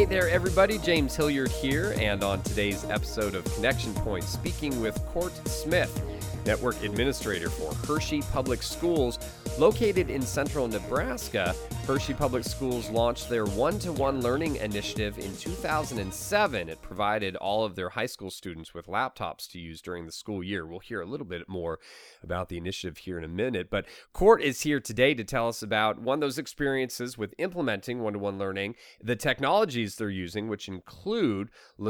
Hey there, everybody. James Hilliard here, and on today's episode of Connection Point, speaking with Court Smith, Network Administrator for Hershey Public Schools. Located in central Nebraska, Hershey Public Schools launched their one-to-one learning initiative in 2007. It provided all of their high school students with laptops to use during the school year. We'll hear a little bit more about the initiative here in a minute, but Court is here today to tell us about one of those experiences with implementing one-to-one learning, the technologies they're using, which include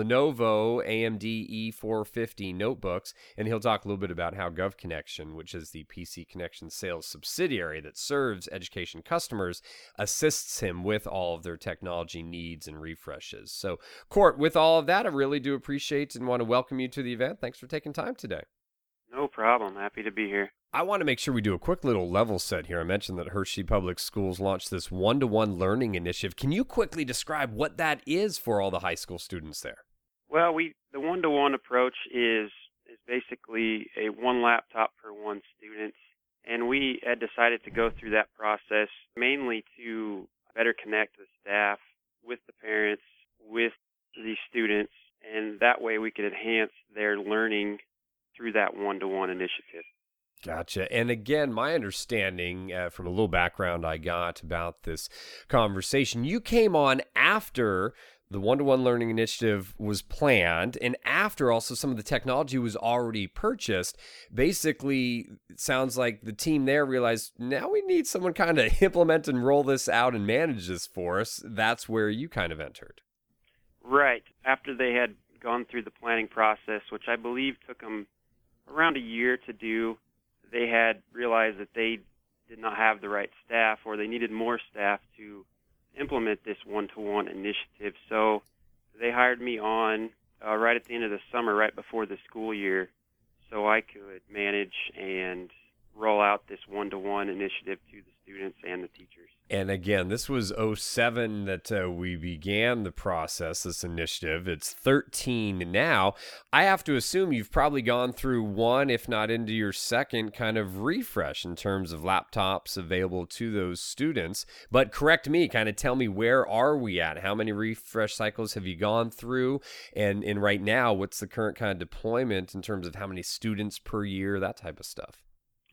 Lenovo AMD E450 notebooks, and he'll talk a little bit about how GovConnection, which is the PC Connection sales subsidiary that serves education customers, assists him with all of their technology needs and refreshes. So, Court, with all of that, I really do appreciate and want to welcome you to the event. Thanks for taking time today. No problem. Happy to be here. I want to make sure we do a quick little level set here. I mentioned that Hershey Public Schools launched this one-to-one learning initiative. Can you quickly describe what that is for all the high school students there? Well, the one-to-one approach is basically a one laptop per one student. And we had decided to go through that process mainly to better connect the staff with the parents, with the students, and that way we could enhance their learning through that one-to-one initiative. Gotcha. And again, my understanding from a little background I got about this conversation, you came on after the one-to-one learning initiative was planned, and after also some of the technology was already purchased. Basically, it sounds like the team there realized, now we need someone kind of implement and roll this out and manage this for us. That's where you kind of entered. Right. After they had gone through the planning process, which I believe took them around a year to do, they had realized that they did not have the right staff, or they needed more staff to implement this one-to-one initiative. So they hired me on right at the end of the summer, right before the school year, so I could manage and roll out this one-to-one initiative to the students and the teachers. And again, this was '07 that we began the process, this initiative. It's 13 now. I have to assume you've probably gone through one, if not into your second kind of refresh in terms of laptops available to those students. But correct me, kind of tell me, where are we at? How many refresh cycles have you gone through? And right now, what's the current kind of deployment in terms of how many students per year, that type of stuff?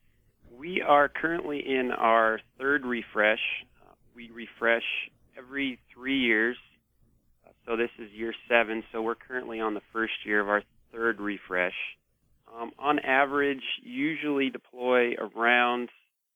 We are currently in our third refresh. We refresh every 3 years, so this is year 7, so we're currently on the first year of our third refresh. On average, usually deploy around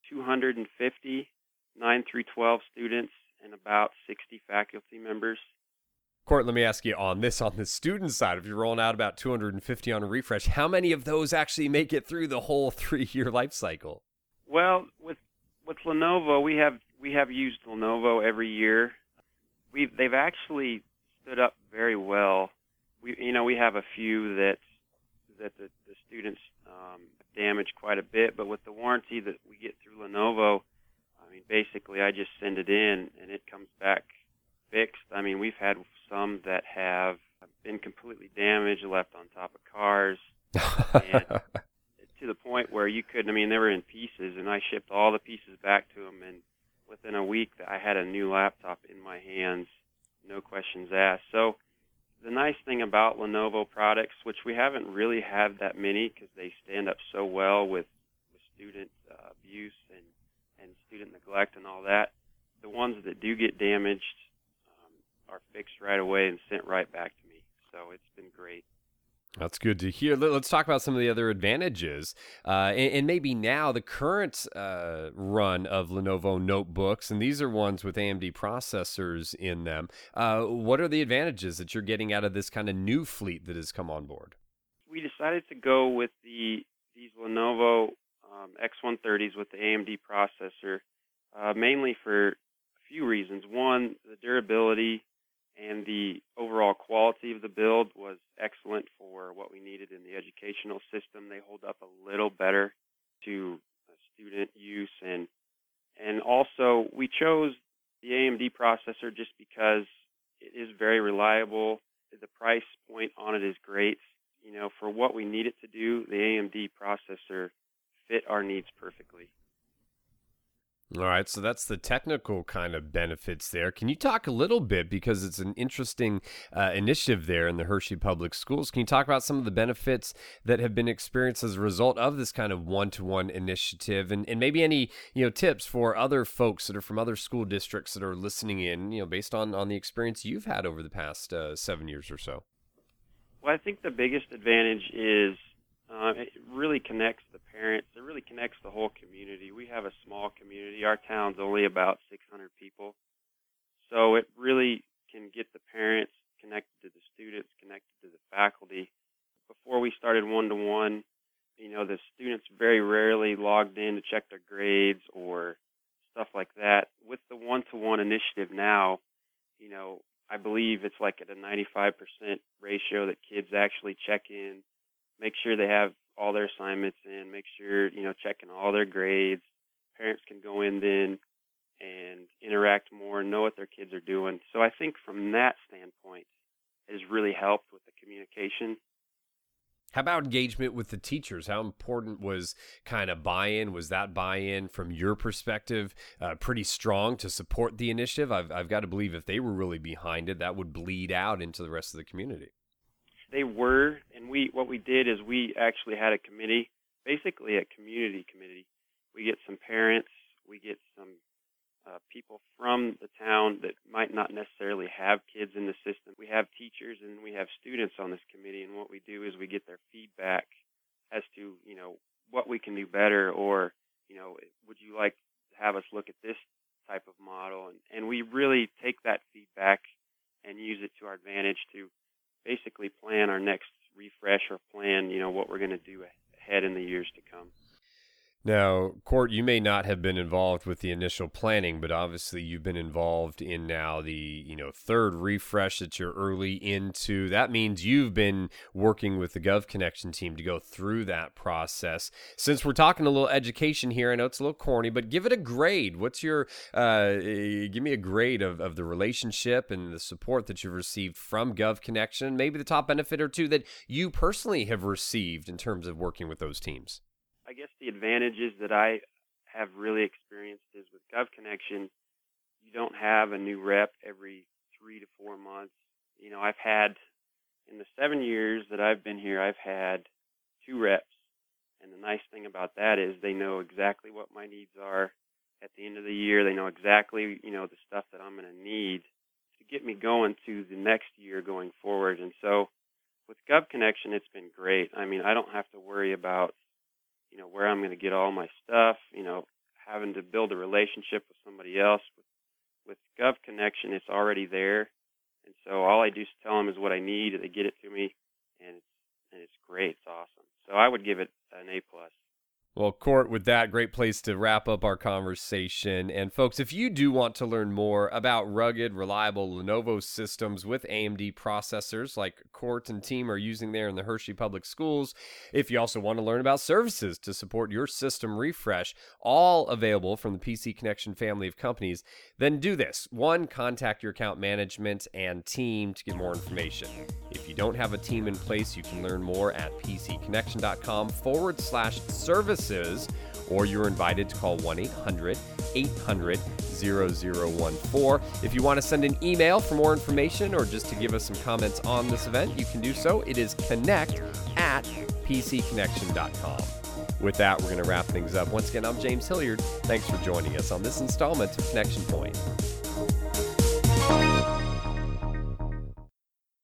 250 9 through 12 students and about 60 faculty members. Court, let me ask you on the student side, if you're rolling out about 250 on a refresh, how many of those actually make it through the whole 3-year life cycle? Well, with Lenovo, we have used Lenovo every year. They've actually stood up very well. We have a few that the students damaged quite a bit, but with the warranty that we get through Lenovo, I mean, basically I just send it in and it comes back fixed. I mean, we've had some that have been completely damaged, left on top of cars, and to the point where you couldn't, I mean, they were in pieces, and I shipped all the pieces back to them, and within a week I had a new laptop in my hands, no questions asked. So the nice thing about Lenovo products, which we haven't really had that many because they stand up so well with student abuse and student neglect and all that, the ones that do get damaged are fixed right away and sent right back to me. So it's been great. That's good to hear. Let's talk about some of the other advantages. And maybe now the current run of Lenovo notebooks, and these are ones with AMD processors in them. What are the advantages that you're getting out of this kind of new fleet that has come on board? We decided to go with these Lenovo X130s with the AMD processor, mainly for a few reasons. One, the durability and the overall quality of the build was excellent for what we needed in the educational system. They hold up a little better to student use, and also we chose the AMD processor just because it is very reliable. The price point on it is great. For what we need it to do, the AMD processor fit our needs perfectly. All right, so that's the technical kind of benefits there. Can you talk a little bit, because it's an interesting initiative there in the Hershey Public Schools? Can you talk about some of the benefits that have been experienced as a result of this kind of one-to-one initiative, and maybe any tips for other folks that are from other school districts that are listening in, based on the experience you've had over the past 7 years or so? Well, I think the biggest advantage is it really connects the parents. It really connects the whole community. We have a small community. Our town's only about 600 people. So it really can get the parents connected to the students, connected to the faculty. Before we started one-to-one, the students very rarely logged in to check their grades or stuff like that. With the one-to-one initiative now, I believe it's like at a 95% ratio that kids actually check in, make sure they have all their assignments in, make sure, checking all their grades. Parents can go in then and interact more and know what their kids are doing. So I think from that standpoint, it has really helped with the communication. How about engagement with the teachers? How important was kind of buy-in? Was that buy-in from your perspective pretty strong to support the initiative? I've got to believe if they were really behind it, that would bleed out into the rest of the community. They were, and what we did is we actually had a committee, basically a community committee. We get some parents, we get some people from the town that might not necessarily have kids in the system. We have teachers and we have students on this committee, and what we do is we get their feedback as to, what we can do better, or, would you like to have us look at this type of model? And we really take that feedback and use it to our advantage to basically plan our next refresh or plan, what we're going to do ahead in the years to come. Now, Court, you may not have been involved with the initial planning, but obviously you've been involved in now the third refresh that you're early into. That means you've been working with the Gov Connection team to go through that process. Since we're talking a little education here, I know it's a little corny, but give it a grade. What's your give me a grade of the relationship and the support that you've received from Gov Connection, maybe the top benefit or two that you personally have received in terms of working with those teams. I guess the advantages that I have really experienced is with Gov Connection, you don't have a new rep every 3 to 4 months. I've had, in the 7 years that I've been here, I've had 2 reps. And the nice thing about that is they know exactly what my needs are at the end of the year. They know exactly, the stuff that I'm going to need to get me going to the next year going forward. And so with Gov Connection, it's been great. I mean, I don't have to worry about where I'm going to get all my stuff, having to build a relationship with somebody else. With Gov Connection, it's already there. And so all I do is tell them is what I need, and they get it to me, and it's great. It's awesome. So I would give it an A+. Well, Court, with that, great place to wrap up our conversation. And folks, if you do want to learn more about rugged, reliable Lenovo systems with AMD processors like Court and team are using there in the Hershey Public Schools, if you also want to learn about services to support your system refresh, all available from the PC Connection family of companies, then do this. 1, contact your account management and team to get more information. If you don't have a team in place, you can learn more at pcconnection.com/services, or you're invited to call 1-800-800-0014. If you want to send an email for more information or just to give us some comments on this event, you can do so. It is connect@pcconnection.com. With that, we're going to wrap things up. Once again, I'm James Hilliard. Thanks for joining us on this installment of Connection Point.